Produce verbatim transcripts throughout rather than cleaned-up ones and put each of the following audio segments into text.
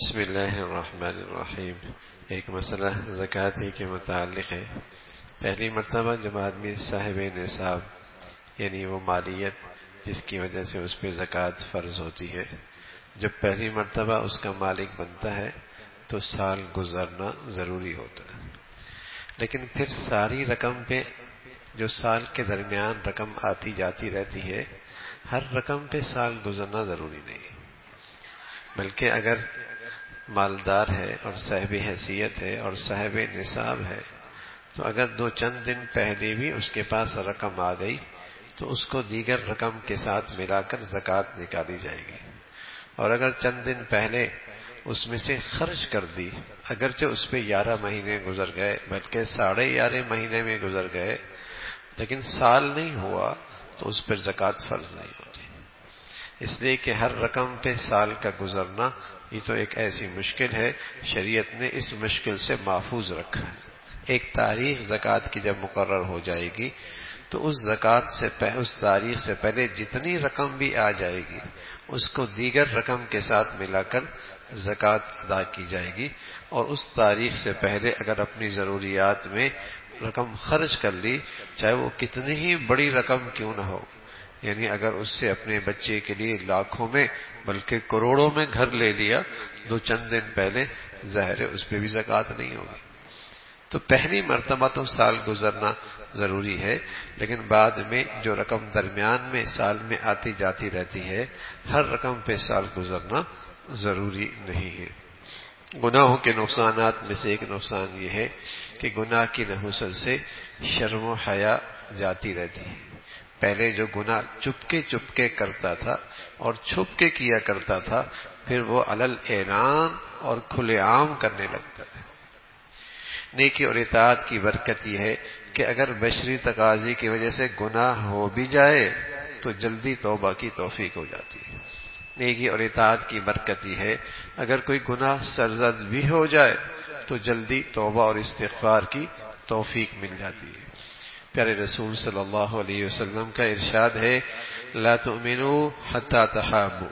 بسم اللہ الرحمن الرحیم۔ ایک مسئلہ زکوٰۃ ہی کے متعلق ہے۔ پہلی مرتبہ جب آدمی صاحب نصاب یعنی وہ مالیت جس کی وجہ سے اس پہ زکوٰۃ فرض ہوتی ہے، جب پہلی مرتبہ اس کا مالک بنتا ہے تو سال گزرنا ضروری ہوتا ہے، لیکن پھر ساری رقم پہ جو سال کے درمیان رقم آتی جاتی رہتی ہے، ہر رقم پہ سال گزرنا ضروری نہیں، بلکہ اگر مالدار ہے اور صاحب حیثیت ہے اور صاحب نصاب ہے تو اگر دو چند دن پہلے بھی اس کے پاس رقم آ گئی تو اس کو دیگر رقم کے ساتھ ملا کر زکوٰۃ نکالی جائے گی، اور اگر چند دن پہلے اس میں سے خرچ کر دی، اگرچہ اس پہ گیارہ مہینے گزر گئے بلکہ ساڑھے گیارہ مہینے میں گزر گئے لیکن سال نہیں ہوا تو اس پر زکوٰۃ فرض نہیں ہوتی، اس لیے کہ ہر رقم پہ سال کا گزرنا یہ تو ایک ایسی مشکل ہے، شریعت نے اس مشکل سے محفوظ رکھا ہے۔ ایک تاریخ زکوٰۃ کی جب مقرر ہو جائے گی تو اس زکوٰۃ سے اس تاریخ سے پہلے جتنی رقم بھی آ جائے گی اس کو دیگر رقم کے ساتھ ملا کر زکوٰۃ ادا کی جائے گی، اور اس تاریخ سے پہلے اگر اپنی ضروریات میں رقم خرچ کر لی، چاہے وہ کتنی ہی بڑی رقم کیوں نہ ہو، یعنی اگر اس سے اپنے بچے کے لیے لاکھوں میں بلکہ کروڑوں میں گھر لے لیا دو چند دن پہلے، ظاہر ہے اس پہ بھی زکوٰۃ نہیں ہوگی۔ تو پہلی مرتبہ تو سال گزرنا ضروری ہے، لیکن بعد میں جو رقم درمیان میں سال میں آتی جاتی رہتی ہے، ہر رقم پہ سال گزرنا ضروری نہیں ہے۔ گناہوں کے نقصانات میں سے ایک نقصان یہ ہے کہ گناہ کی نحوست سے شرم و حیا جاتی رہتی ہے۔ پہلے جو گناہ چپکے چپکے کرتا تھا اور چھپ کے کیا کرتا تھا، پھر وہ علل اعلان اور کھلے عام کرنے لگتا ہے۔ نیکی اور اطاعت کی برکت یہ ہے کہ اگر بشری تقاضے کی وجہ سے گناہ ہو بھی جائے تو جلدی توبہ کی توفیق ہو جاتی ہے۔ نیکی اور اطاعت کی برکت یہ ہے اگر کوئی گناہ سرزد بھی ہو جائے تو جلدی توبہ اور استغفار کی توفیق مل جاتی ہے۔ پیارے رسول صلی اللہ علیہ وسلم کا ارشاد ہے، لا تؤمنوا حتی تحابوا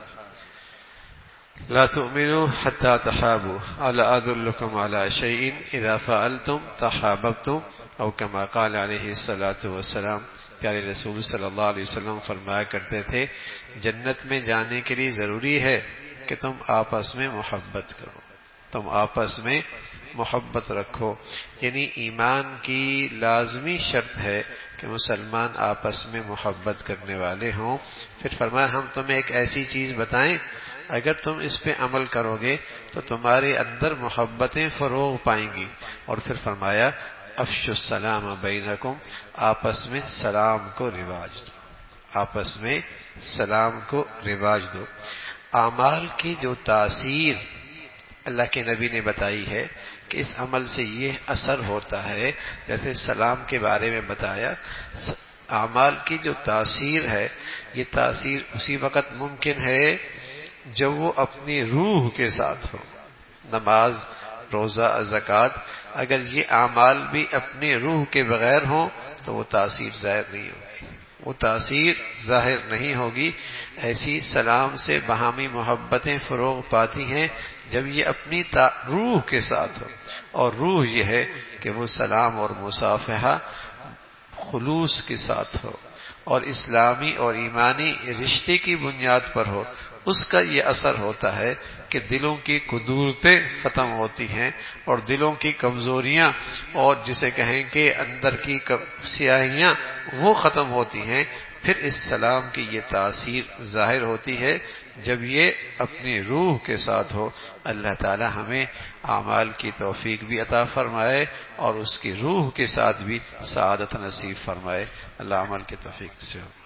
لا تؤمنوا حتی تحابوا الا ادلکم علی شیء اذا فعلتم تحاببتم او کما قال علیہ الصلاۃ والسلام۔ پیارے رسول صلی اللہ علیہ وسلم فرمایا کرتے تھے، جنت میں جانے کے لیے ضروری ہے کہ تم آپس میں محبت کرو، تم آپس میں محبت رکھو، یعنی ایمان کی لازمی شرط ہے کہ مسلمان آپس میں محبت کرنے والے ہوں۔ پھر فرمایا، ہم تمہیں ایک ایسی چیز بتائیں اگر تم اس پہ عمل کرو گے تو تمہارے اندر محبتیں فروغ پائیں گی، اور پھر فرمایا افشوا السلام بینکم، آپس میں سلام کو رواج دو، آپس میں سلام کو رواج دو۔ اعمال کی جو تاثیر اللہ کے نبی نے بتائی ہے کہ اس عمل سے یہ اثر ہوتا ہے، جیسے سلام کے بارے میں بتایا، اعمال کی جو تاثیر ہے یہ تاثیر اسی وقت ممکن ہے جب وہ اپنی روح کے ساتھ ہو۔ نماز، روزہ، زکوٰۃ، اگر یہ اعمال بھی اپنی روح کے بغیر ہوں تو وہ تاثیر ظاہر نہیں ہوگی، وہ تاثیر ظاہر نہیں ہوگی۔ ایسی سلام سے باہمی محبتیں فروغ پاتی ہیں جب یہ اپنی روح کے ساتھ ہو، اور روح یہ ہے کہ وہ سلام اور مصافحہ خلوص کے ساتھ ہو اور اسلامی اور ایمانی رشتے کی بنیاد پر ہو۔ اس کا یہ اثر ہوتا ہے کہ دلوں کی قدورتیں ختم ہوتی ہیں اور دلوں کی کمزوریاں اور جسے کہیں کہ اندر کی سیاہیاں وہ ختم ہوتی ہیں۔ پھر اس سلام کی یہ تاثیر ظاہر ہوتی ہے جب یہ اپنی روح کے ساتھ ہو۔ اللہ تعالی ہمیں اعمال کی توفیق بھی عطا فرمائے اور اس کی روح کے ساتھ بھی سعادت نصیب فرمائے۔ اللہ عمل کی توفیق سے ہو۔